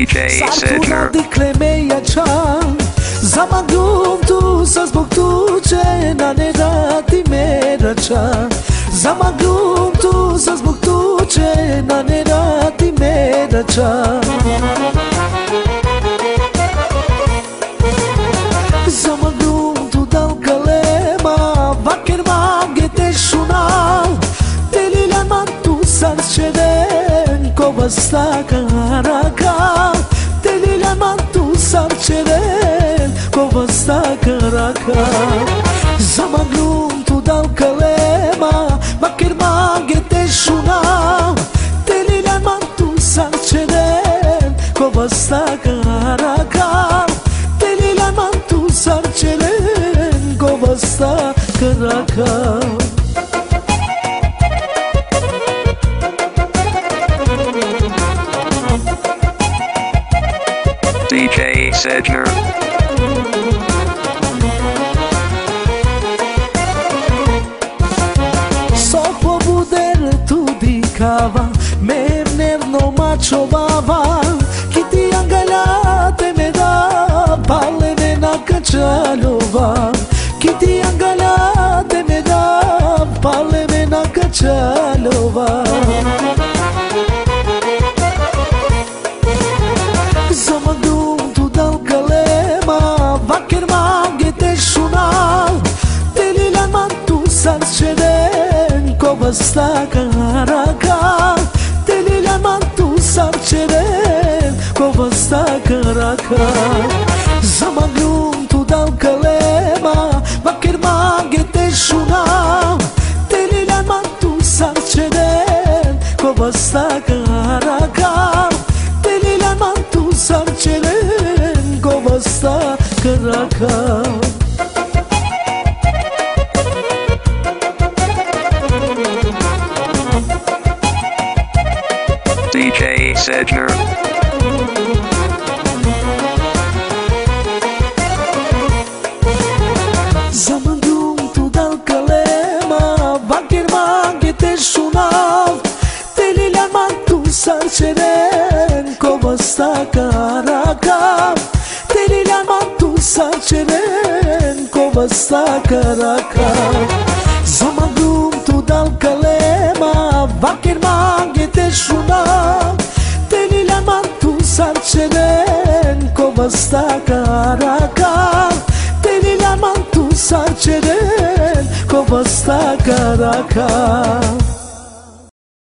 DJ Sidner. Di klemeja qan Zamagum tu sa zbog tu që na ne rati me rëqa Zamagum tu sa zbog tu që na ne rati me rëqa Zamagum tu dal kalema Vaker maget e shuna Te lilan man tu sa zqeden Kovasta karaka Te lilan man tu sa zqeden Kovasta karaka Zamagum tu dal kalema Vaker maget e shuna Te lilan man tu sa zqeden Kovasta karaka Te lilan man tu sa zqeden Kovasta karaka DJ Sidner. Sopo buder tu dikava Me mner no macho bava Kiti angalate me da Pale me na kachalova Kiti angalate me da Pale me na kachalova Zamagum tu dal kalema Vaker maget e shuna Te lilan man tu sa zqeden Kovasta karaka Te lilan man tu sa zqeden Kovasta karaka Zamagum tu dal kalema Vaker maget e shuna Te lilan man tu sa zqeden Kovasta karaka Te lilan man tu sa zqeden Kovasta karaka DJ Sidner. Zamagum tu dal kalema Vaker maget e shunav Te lilan man tu sa zqeden Kovasta karaka Te lilan man tu sa zqeden Kovasta karaka Zamagum tu dal kalema Vaker maget e shunav Te lilan man tu sa zqeden Kovasta karaka Te lilan man tu sa zqeden Kovasta karaka